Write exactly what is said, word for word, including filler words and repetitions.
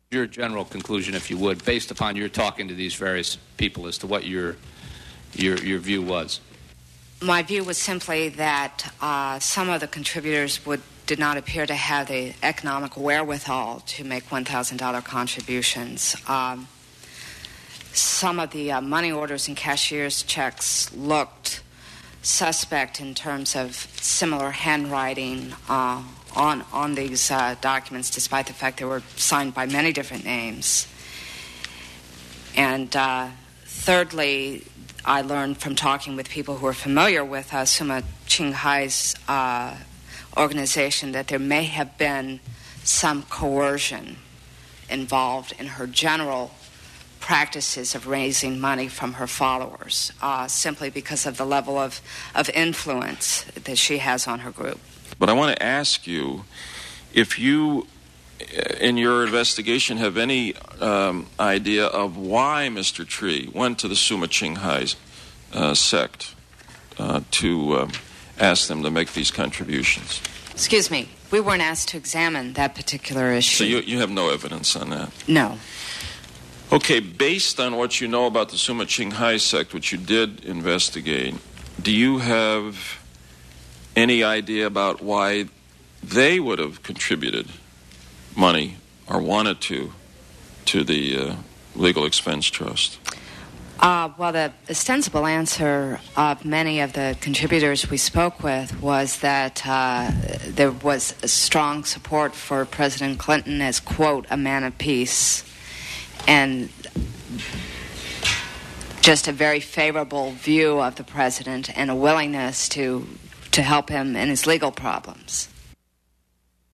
Your general conclusion, if you would, based upon your talking to these various people, as to what your your your view was. My view was simply that uh, some of the contributors would did not appear to have the economic wherewithal to make one thousand dollars contributions. Um, some of the uh, money orders and cashier's checks looked suspect in terms of similar handwriting uh, on on these uh, documents, despite the fact they were signed by many different names. And uh, thirdly, I learned from talking with people who are familiar with uh, Suma Qinghai's uh, organization that there may have been some coercion involved in her general practices of raising money from her followers, uh, simply because of the level of, of influence that she has on her group. But I want to ask you if you, in your investigation, have any um, idea of why Mister Tree went to the Suma Qinghai uh, sect uh, to uh, ask them to make these contributions. Excuse me, we weren't asked to examine that particular issue. So you, you have no evidence on that? No. Okay, based on what you know about the Suma Qinghai sect, which you did investigate, do you have any idea about why they would have contributed money or wanted to to the uh, Legal Expense Trust? Uh, well, the ostensible answer of many of the contributors we spoke with was that uh, there was a strong support for President Clinton as, quote, a man of peace, and just a very favorable view of the president and a willingness to to help him in his legal problems.